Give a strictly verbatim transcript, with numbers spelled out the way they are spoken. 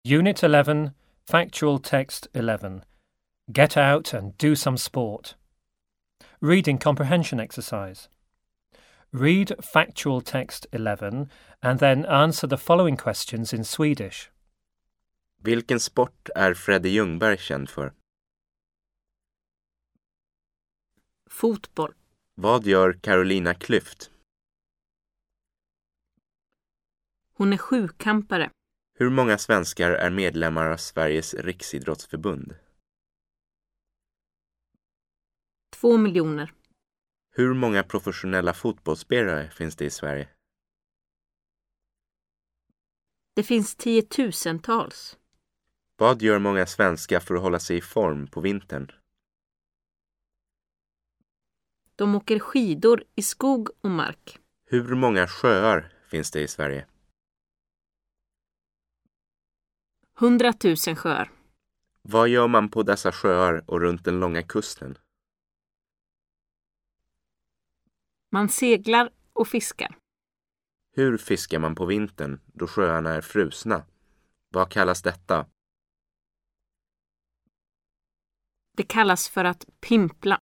Unit eleven, Factual Text eleven. Get out and do some sport. Reading comprehension exercise. Read Factual Text eleven and then answer the following questions in Swedish. Vilken sport är Freddy Ljungberg känd för? Fotboll. Vad gör Carolina Klüft? Hon är sjukampare. Hur många svenskar är medlemmar av Sveriges riksidrottsförbund? Två miljoner. Hur många professionella fotbollsspelare finns det i Sverige? Det finns tiotusentals. Vad gör många svenskar för att hålla sig i form på vintern? De åker skidor i skog och mark. Hur många sjöar finns det i Sverige? Hundratusen sjöar. Vad gör man på dessa sjöar och runt den långa kusten? Man seglar och fiskar. Hur fiskar man på vintern då sjöarna är frusna? Vad kallas detta? Det kallas för att pimpla.